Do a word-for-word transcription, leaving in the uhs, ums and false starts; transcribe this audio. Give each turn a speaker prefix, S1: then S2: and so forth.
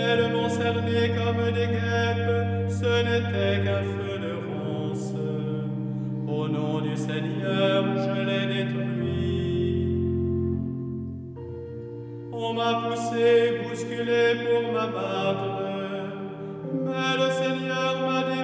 S1: Elles m'ont cerné comme des guêpes, ce n'était qu'un feu de ronce. Au nom du Seigneur, je les détruis. On m'a poussé, bousculé pour m'abattre, mais le Seigneur m'a dit